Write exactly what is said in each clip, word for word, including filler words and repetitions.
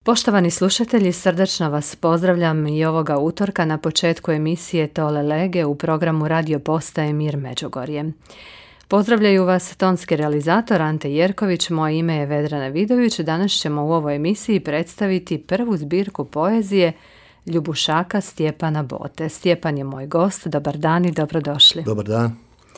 Poštovani slušatelji, srdačno vas pozdravljam i ovoga utorka na početku emisije Tole lege u programu radio postaje Mir Međugorje. Pozdravljaju vas tonski realizator Ante Jerković, moje ime je Vedrana Vidović. Danas ćemo u ovoj emisiji predstaviti prvu zbirku poezije Ljubušaka Stjepana Bote. Stjepan je moj gost, dobar dan i dobrodošli. Dobar dan.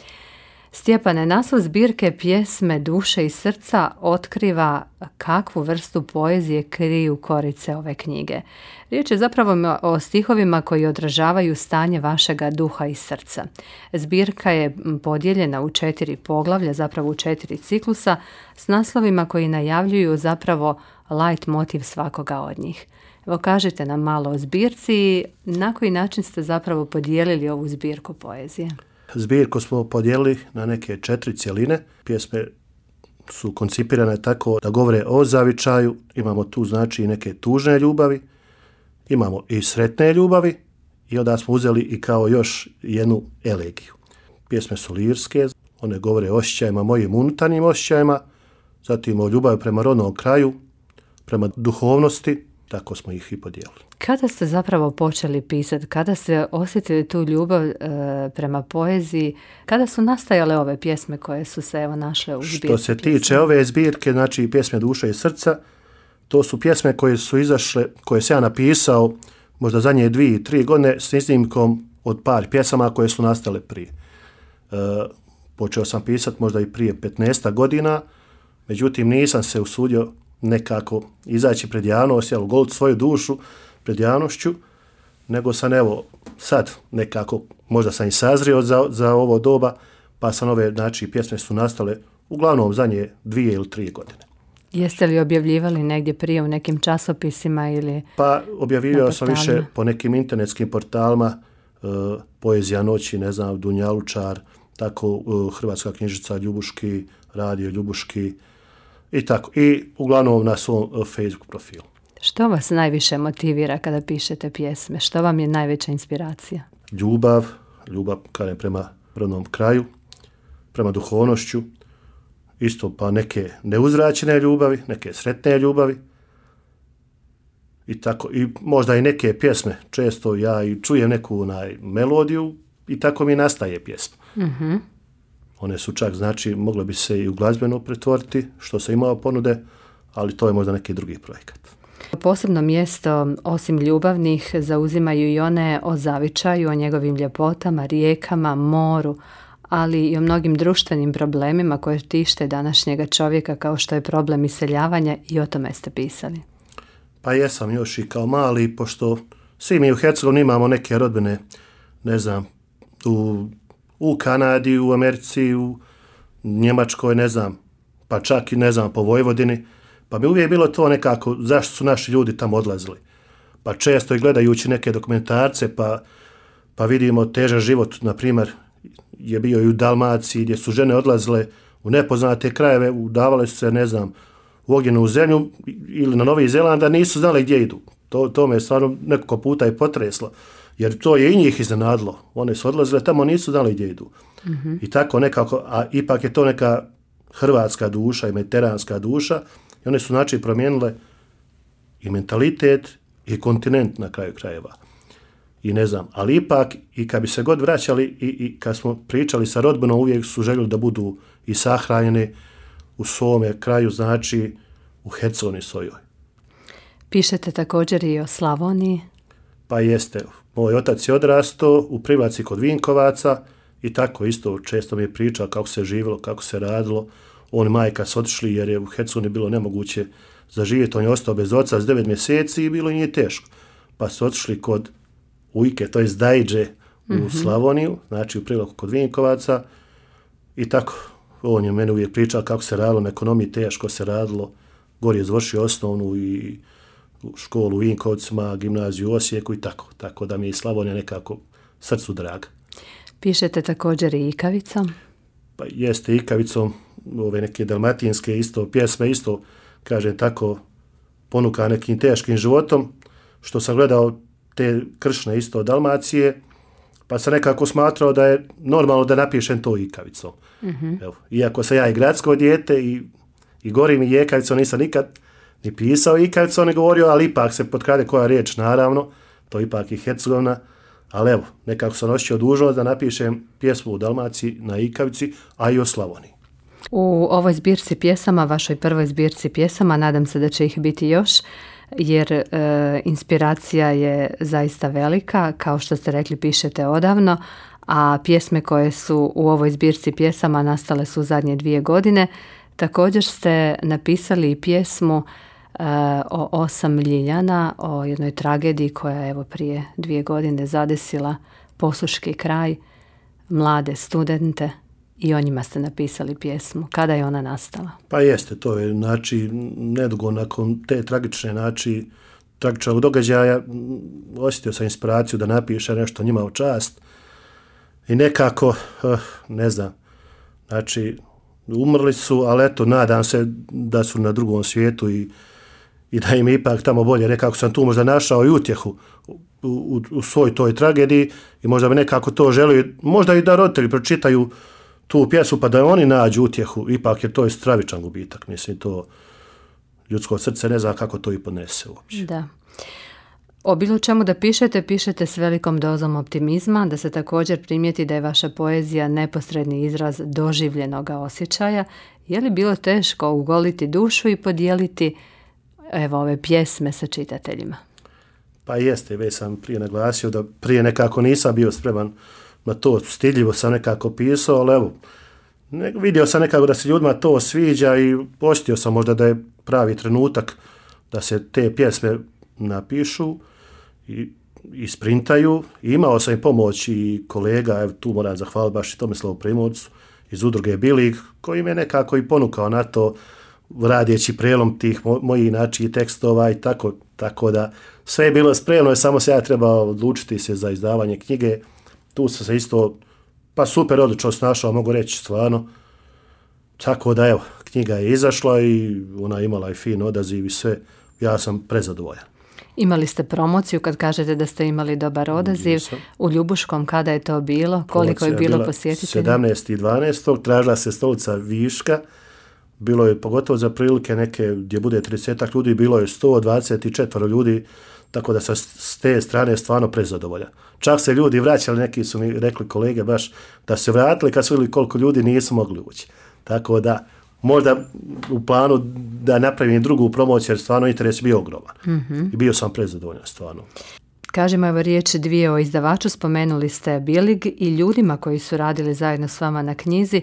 Stjepane, naslov zbirke Pjesme duše i srca otkriva kakvu vrstu poezije kriju korice ove knjige. Riječ je zapravo o stihovima koji odražavaju stanje vašega duha i srca. Zbirka je podijeljena u četiri poglavlja, zapravo u četiri ciklusa, s naslovima koji najavljuju zapravo light motiv svakoga od njih. Evo, kažite nam malo o zbirci i na koji način ste zapravo podijelili ovu zbirku poezije. Zbirku smo podijelili na neke četiri cjeline. Pjesme su koncipirane tako da govore o zavičaju. Imamo tu znači neke tužne ljubavi, imamo i sretne ljubavi i onda smo uzeli i kao još jednu elegiju. Pjesme su lirske, one govore o osjećajima, mojim unutarnjim osjećajima, zatim o ljubavi prema rodnom kraju, prema duhovnosti, tako smo ih i podijelili. Kada ste zapravo počeli pisati, kada ste osjetili tu ljubav e, prema poeziji, kada su nastajale ove pjesme koje su se evo našle u zbirci? Što se tiče pjesme ove zbirke, znači Pjesme duše i srca, to su pjesme koje su izašle, koje sam ja napisao možda zadnje dvije, tri godine s iznimkom od par pjesama koje su nastale prije. E, počeo sam pisati možda i prije petnaest godina, međutim nisam se usudio nekako izaći pred javnost, jel, goliti svoju dušu pred javnošću, nego sam evo sad nekako, možda sam i sazrio za, za ovo doba, pa sam ove, znači, pjesme su nastale uglavnom zadnje dvije ili tri godine. Jeste li objavljivali negdje prije u nekim časopisima ili... Pa objavljivao sam više po nekim internetskim portalima, uh, Poezija noći, ne znam, Dunjalučar, tako uh, Hrvatska knjižnica Ljubuški, Radio Ljubuški i tako. I uglavnom na svom uh, Facebook profilu. Što vas najviše motivira kada pišete pjesme? Što vam je najveća inspiracija? Ljubav, ljubav kažem prema rodnom kraju, prema duhovnošću, isto pa neke neuzračene ljubavi, neke sretne ljubavi i tako. I možda i neke pjesme, često ja i čujem neku onaj melodiju i tako mi nastaje pjesma. Mm-hmm. One su čak, znači, mogle bi se i u glazbeno pretvoriti, što se imao ponude, ali to je možda neki drugi projekat. Posebno mjesto, osim ljubavnih, zauzimaju i one o zavičaju, o njegovim ljepotama, rijekama, moru, ali i o mnogim društvenim problemima koje tište današnjega čovjeka, kao što je problem iseljavanja, i o tome ste pisali. Pa jesam još i kao mali, pošto svi mi u Hercegovini imamo neke rodbine, ne znam, u, u Kanadi, u Americi, u Njemačkoj, ne znam, pa čak i ne znam, po Vojvodini. Pa mi uvijek bilo to nekako, zašto su naši ljudi tamo odlazili. Pa često i gledajući neke dokumentarce, pa, pa vidimo težak život, na primjer, je bio i u Dalmaciji, gdje su žene odlazile u nepoznate krajeve, udavale su se, ne znam, u ognjenu zemlju ili na Novi Zeland, da nisu znali gdje idu. To, to me stvarno nekoliko puta i potreslo, jer to je i njih iznenadilo. One su odlazile tamo, nisu znali gdje idu. Mm-hmm. I tako nekako, a ipak je to neka hrvatska duša i mediteranska duša, i one su znači promijenile i mentalitet i kontinent na kraju krajeva. I ne znam, ali ipak i kad bi se god vraćali i, i kad smo pričali sa rodbinom, uvijek su željeli da budu i sahranjeni u svome kraju, znači u Hercegovini svojoj. Pišete također i o Slavoniji? Pa jeste. Moj otac je odrastao u Privlaci kod Vinkovaca i tako isto često mi je pričao kako se živjelo, kako se radilo. On i majka su otišli jer je u Hercegovini bilo nemoguće zaživjeti. On je ostao bez oca s devet mjeseci i bilo nije teško. Pa su otišli kod ujke, to je Dajđe u mm-hmm. Slavoniju, znači u Privlaku kod Vinkovaca i tako. On je meni uvijek pričao kako se radilo, na ekonomiji teško se radilo. Gori je završio osnovnu i školu u Vinkovcima, gimnaziju u Osijeku i tako. Tako da mi je Slavonija nekako srcu draga. Pišete također i ikavicom? Pa jeste ikavicom, ove neke dalmatinske isto pjesme, isto, kažem tako, ponuka nekim teškim životom, što sam gledao te kršne isto od Dalmacije, pa sam nekako smatrao da je normalno da napišem to ikavicom. Mm-hmm. Evo, iako sam ja i gradsko dijete i, i gorim i jekavicom, nisam nikad ni pisao ikavicu, on je govorio, ali ipak se potkrade koja riječ, naravno, to ipak i Hercegovina, ali evo, nekako sam osjećao dužnost da napišem pjesmu u Dalmaciji na ikavici, a i o Slavoniji. U ovoj zbirci pjesama, vašoj prvoj zbirci pjesama, nadam se da će ih biti još, jer e, inspiracija je zaista velika, kao što ste rekli, pišete odavno, a pjesme koje su u ovoj zbirci pjesama nastale su u zadnje dvije godine. Također ste napisali i pjesmu e, o osam Ljiljana, o jednoj tragediji koja je evo prije dvije godine zadesila Posuški kraj, mlade studente, i o njima ste napisali pjesmu. Kada je ona nastala? Pa jeste, to je znači nedugo nakon te tragične znači tragičnog događaja osjetio sam inspiraciju da napiše nešto njima u čast i nekako, ne znam, znači umrli su, ali eto, nadam se da su na drugom svijetu i, i da im je ipak tamo bolje. Nekako sam tu možda našao i utjehu u, u, u svoj toj tragediji i možda bi nekako to želio, možda i da roditelji pročitaju tu pjesu pa da oni nađu utjehu, ipak je to stravičan gubitak, mislim, to ljudsko srce ne zna kako to i podnese uopće. Da. O bilo čemu da pišete, pišete s velikom dozom optimizma, da se također primijeti da je vaša poezija neposredni izraz doživljenog osjećaja. Je li bilo teško ugoliti dušu i podijeliti evo ove pjesme sa čitateljima? Pa jeste, već sam prije naglasio da prije nekako nisam bio spreman na to, stidljivo sam nekako pisao, ali evo, ne, vidio sam nekako da se ljudima to sviđa i osjetio sam možda da je pravi trenutak da se te pjesme napišu i isprintaju. I imao sam i pomoć i kolega, evo tu moram zahvaliti baš i Tomislavu Primorcu iz udruge Bilig, koji me nekako i ponukao na to, radijeći prelom tih mo- mojih znači, tekstova i tako, tako da sve je bilo spremno i samo se ja trebao odlučiti se za izdavanje knjige. Tu sam se isto, pa super odlično snašao, mogu reći stvarno. Tako da evo, knjiga je izašla i ona je imala i fin odaziv i sve. Ja sam prezadovoljan. Imali ste promociju kad kažete da ste imali dobar odaziv. U Ljubuškom kada je to bilo? Koliko je bilo posjetitelja? sedamnaestog dvanaestog tražila se stolica viška. Bilo je pogotovo za prilike neke gdje bude tridesetak ljudi, bilo je sto dvadeset četiri ljudi, tako da sam s te strane stvarno prezadovoljan. Čak se ljudi vraćali, neki su mi rekli kolege baš da se vratili kad su vidjeli koliko ljudi nisu mogli ući. Tako da možda u planu da napravim drugu promociju jer stvarno interes bio ogroman. Mm-hmm. I bio sam prezadovoljan stvarno. Kažemo evo riječ dvije o izdavaču, spomenuli ste Bilig i ljudima koji su radili zajedno s vama na knjizi.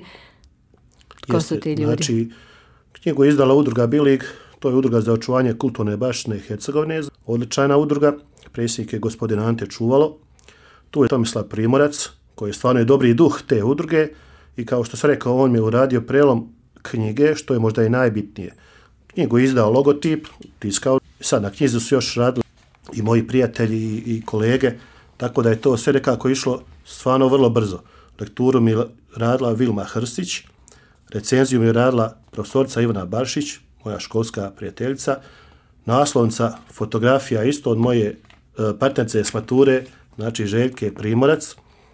Ko Jeste, su ti ljudi? Znači, knjigu je izdala udruga Bilig, to je udruga za očuvanje kulturne baštine Hercegovine, odlična udruga, predsjednik je gospodin Ante Čuvalo, tu je Tomislav Primorac, koji je stvarno je dobri duh te udruge i kao što sam rekao, on mi je uradio prelom knjige, što je možda i najbitnije. Knjigu je izdao logotip, tiskao, sad na knjizi su još radili i moji prijatelji i, i kolege, tako da je to sve nekako išlo stvarno vrlo brzo. Lekturu mi je radila Vilma Hrstić, recenziju mi je radila profesorica Ivana Baršić, moja školska prijateljica, naslovnica fotografija isto od moje partnerice s mature, znači Željke Primorac,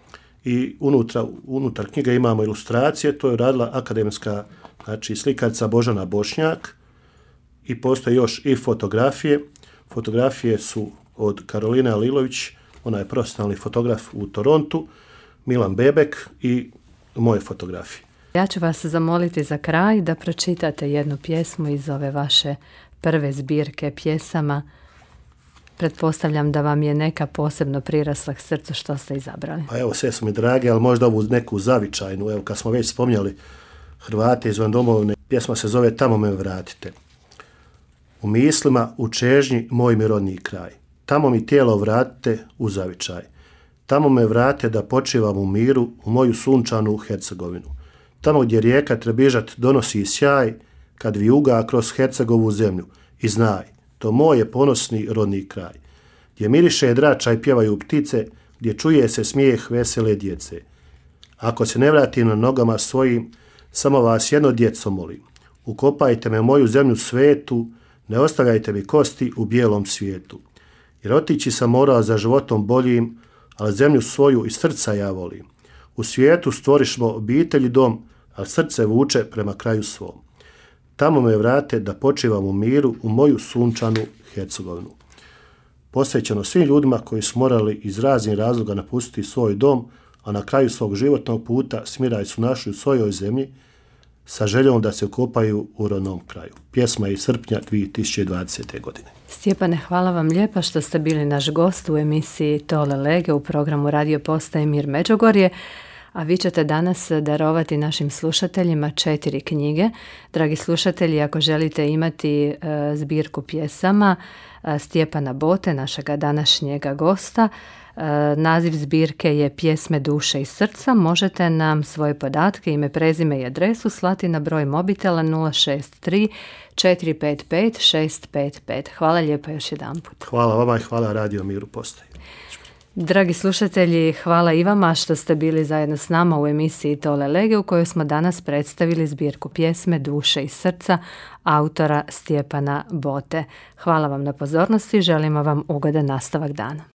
i unutra, unutar knjige imamo ilustracije, to je radila akademska znači slikarica Božana Bošnjak i postoje još i fotografije. Fotografije su od Karoline Alilović, ona je profesionalni fotograf u Torontu, Milan Bebek i moje fotografije. Ja ću vas zamoliti za kraj da pročitate jednu pjesmu iz ove vaše prve zbirke pjesama. Pretpostavljam da vam je neka posebno prirasla k srcu što ste izabrali. Pa evo, sve su mi drage, ali možda ovu neku zavičajnu. Evo, kad smo već spomnjali Hrvate izvan domovine, pjesma se zove Tamo me vratite. U mislima, u čežnji, moj mi rodni kraj. Tamo mi tijelo vratite u zavičaj. Tamo me vrate da počivam u miru u moju sunčanu Hercegovinu. Tamo gdje rijeka Trebižat donosi sjaj, kad vijuga kroz Hercegovu zemlju. I znaj, to moj je ponosni rodni kraj. Gdje miriše drača i pjevaju ptice, gdje čuje se smijeh vesele djece. Ako se ne vratim na nogama svojim, samo vas jedno djeco molim. Ukopajte me moju zemlju svetu, ne ostavljajte mi kosti u bijelom svijetu. Jer otići sam morao za životom boljim, ali zemlju svoju iz srca ja volim. U svijetu stvorišmo obitelj i dom, ali srce vuče prema kraju svom. tamo me vrate da počivam u miru u moju sunčanu Hercegovinu. Posvećeno svim ljudima koji su morali iz raznih razloga napustiti svoj dom, a na kraju svog životnog puta smiraj su našli u svojoj zemlji sa željom da se ukopaju u rodnom kraju. Pjesma je iz srpnja dvije tisuće dvadesete. godine. Stjepane, hvala vam lijepa što ste bili naš gost u emisiji Tole Lege u programu Radio Postaje Mir Međugorje, a vi ćete danas darovati našim slušateljima četiri knjige. Dragi slušatelji, ako želite imati e, zbirku pjesama e, Stjepana Bote, našega današnjega gosta, e, naziv zbirke je Pjesme duše i srca, možete nam svoje podatke, ime, prezime i adresu slati na broj mobitela nula šest tri četiri pet pet šest pet pet. Hvala lijepo još jedanput. Hvala vama i hvala Radio Miru Postaje. Dragi slušatelji, hvala i vama što ste bili zajedno s nama u emisiji Tole Lege u kojoj smo danas predstavili zbirku Pjesme duše i srca autora Stjepana Bote. Hvala vam na pozornosti, želimo vam ugodan nastavak dana.